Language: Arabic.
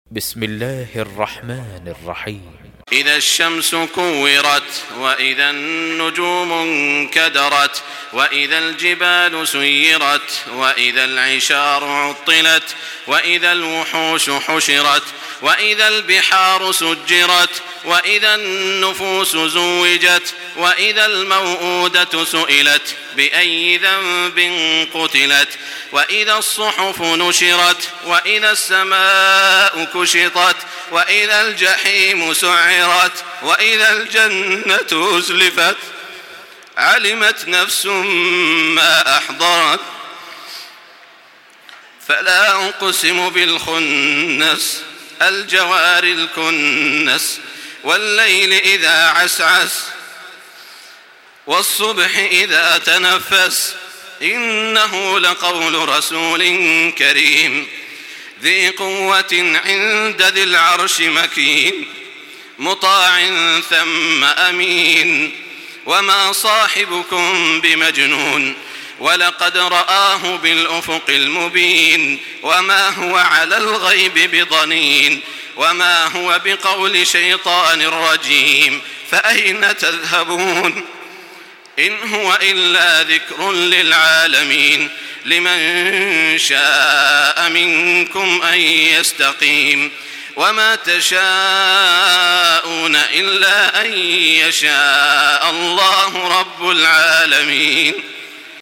بسم الله الرحمن الرحيم. إذا الشمس كورت وإذا النجوم انكدرت وإذا الجبال سيرت وإذا العشار عطلت وإذا الوحوش حشرت وإذا البحار سجرت وإذا النفوس زوجت وإذا الموءودة سئلت بأي ذنب قتلت وإذا الصحف نشرت وإذا السماء كشطت وإذا الجحيم سعرت وإذا الجنة أزلفت علمت نفس ما أحضرت فلا أقسم بالخنس الجوار الكنس والليل إذا عسعس والصبح إذا تنفس إنه لقول رسول كريم ذي قوة عند ذي العرش مكين مطاع ثم أمين وما صاحبكم بمجنون ولقد رآه بالأفق المبين وما هو على الغيب بضنين وما هو بقول شيطان رجيم فأين تذهبون إن هو إلا ذكر للعالمين لمن شاء منكم أن يستقيم وما تشاءون إلا أن يشاء الله رب العالمين.